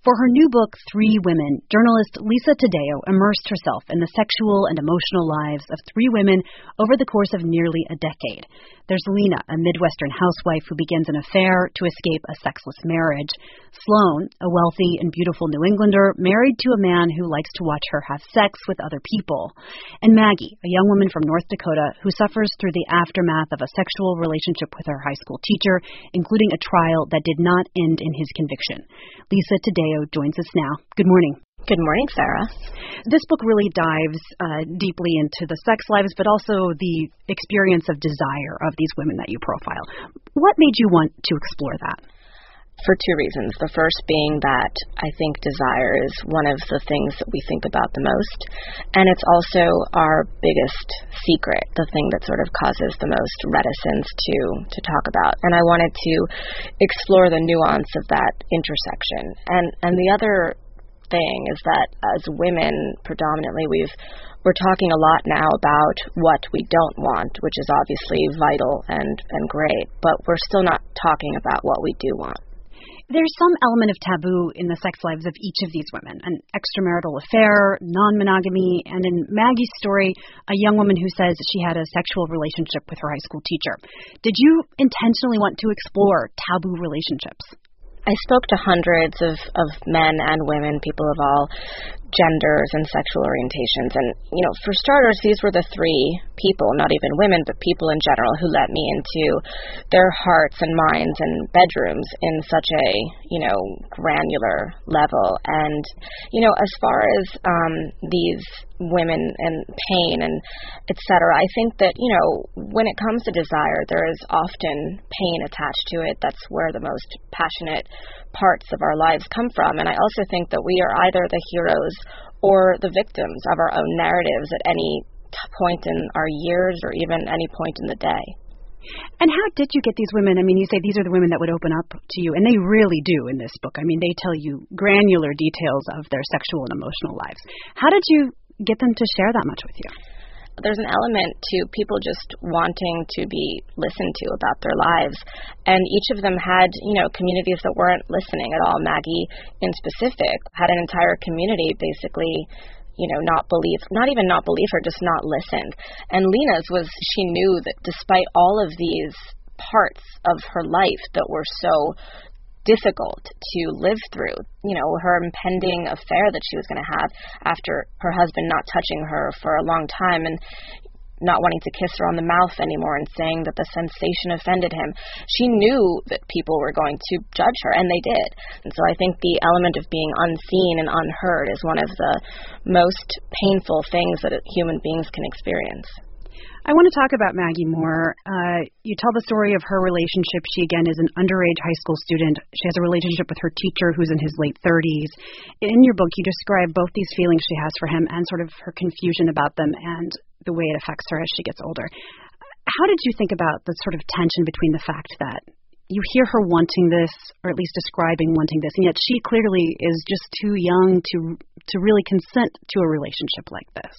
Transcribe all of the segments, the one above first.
For her new book, Three Women, journalist Lisa Taddeo immersed herself in the sexual and emotional lives of three women over the course of nearly a decade. There's Lena, a Midwestern housewife who begins an affair to escape a sexless marriage. Sloan, a wealthy and beautiful New Englander married to a man who likes to watch her have sex with other people. And Maggie, a young woman from North Dakota who suffers through the aftermath of a sexual relationship with her high school teacher, including a trial that did not end in his conviction. Lisa Taddeo joins us now. Good morning. Good morning, Sarah. This book really dives deeply into the sex lives, but also the experience of desire of these women that you profile. What made you want to explore that? For two reasons. The first being that I think desire is one of the things that we think about the most, and it's also our biggest secret, the thing that sort of causes the most reticence to talk about. And I wanted to explore the nuance of that intersection. And the other thing is that as women, predominantly, we're talking a lot now about what we don't want, which is obviously vital and great, but we're still not talking about what we do want. There's some element of taboo in the sex lives of each of these women, an extramarital affair, non-monogamy, and in Maggie's story, a young woman who says she had a sexual relationship with her high school teacher. Did you intentionally want to explore taboo relationships? I spoke to hundreds of men and women, people of all genders and sexual orientations. And, for starters, these were the three people, not even women, but people in general, who let me into their hearts and minds and bedrooms in such a, granular level. And, as far as these women and pain and et cetera, I think that, when it comes to desire, there is often pain attached to it. That's where the most passionate parts of our lives come from. And I also think that we are either the heroes or the victims of our own narratives at any point in our years or even any point in the day. And how did you get these women? I mean, you say these are the women that would open up to you, and they really do in this book. I mean, they tell you granular details of their sexual and emotional lives. How did you get them to share that much with you? There's an element to people just wanting to be listened to about their lives. And each of them had, communities that weren't listening at all. Maggie, in specific, had an entire community basically, not believe her, just not listened. And Lena's was, she knew that despite all of these parts of her life that were so difficult to live through, her impending affair that she was going to have after her husband not touching her for a long time and not wanting to kiss her on the mouth anymore and saying that the sensation offended him. She knew that people were going to judge her, and they did. And so I think the element of being unseen and unheard is one of the most painful things that human beings can experience. I want to talk about Maggie more. You tell the story of her relationship. She, again, is an underage high school student. She has a relationship with her teacher who's in his late 30s. In your book, you describe both these feelings she has for him and sort of her confusion about them and the way it affects her as she gets older. How did you think about the sort of tension between the fact that you hear her wanting this, or at least describing wanting this, and yet she clearly is just too young to really consent to a relationship like this?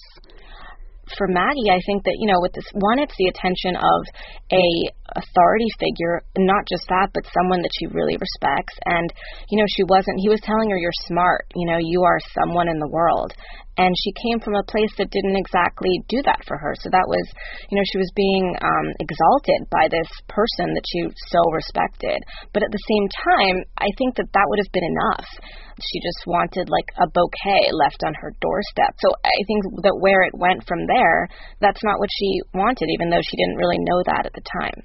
For Maggie, I think that, with this, one, it's the attention of a authority figure, not just that, but someone that she really respects. And, he was telling her, you're smart, you are someone in the world. And she came from a place that didn't exactly do that for her. So that was, she was being exalted by this person that she so respected. But at the same time, I think that would have been enough. She just wanted like a bouquet left on her doorstep. So I think that where it went from there, that's not what she wanted, even though she didn't really know that at the time.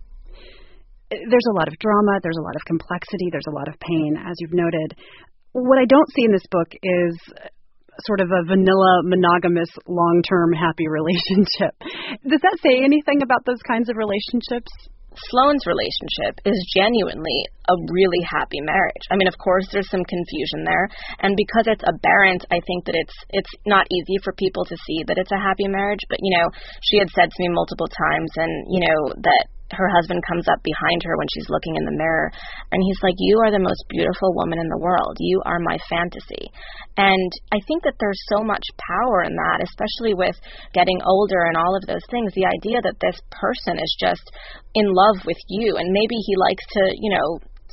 There's a lot of drama, there's a lot of complexity, there's a lot of pain, as you've noted. What I don't see in this book is sort of a vanilla, monogamous, long-term happy relationship. Does that say anything about those kinds of relationships? Sloan's relationship is genuinely a really happy marriage. I mean, of course, there's some confusion there. And because it's aberrant, I think that it's not easy for people to see that it's a happy marriage. But, she had said to me multiple times and, that her husband comes up behind her when she's looking in the mirror, and he's like, you are the most beautiful woman in the world. You are my fantasy. And I think that there's so much power in that, especially with getting older and all of those things. The idea that this person is just in love with you, and maybe he likes to,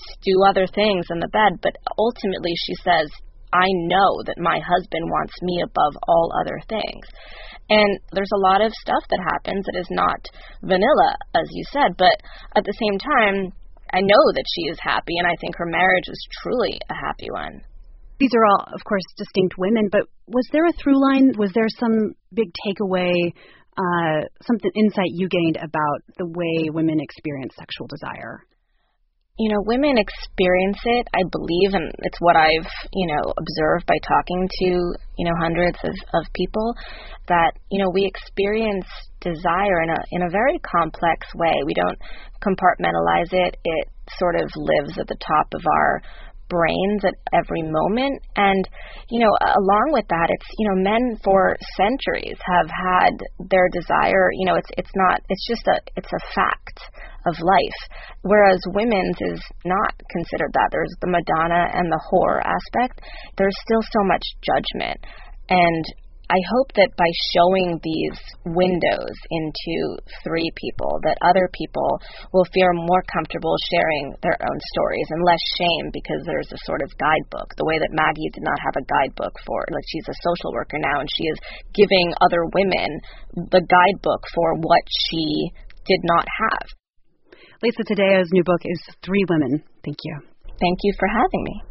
do other things in the bed, but ultimately she says, I know that my husband wants me above all other things. And there's a lot of stuff that happens that is not vanilla, as you said, but at the same time, I know that she is happy, and I think her marriage was truly a happy one. These are all, of course, distinct women, but was there a through line? Was there some big takeaway, something insight you gained about the way women experience sexual desire? You know, women experience it, I believe, and it's what I've, observed by talking to, hundreds of people, that, we experience desire in a very complex way. We don't compartmentalize it. It sort of lives at the top of our brains at every moment. And, along with that, it's, men for centuries have had their desire, it's a fact of life, whereas women's is not considered that. There's the Madonna and the whore aspect. There's still so much judgment. And I hope that by showing these windows into three people, that other people will feel more comfortable sharing their own stories and less shame, because there's a sort of guidebook, the way that Maggie did not have a guidebook for, like, she's a social worker now, and she is giving other women the guidebook for what she did not have. Lisa Taddeo's new book is Three Women. Thank you. Thank you for having me.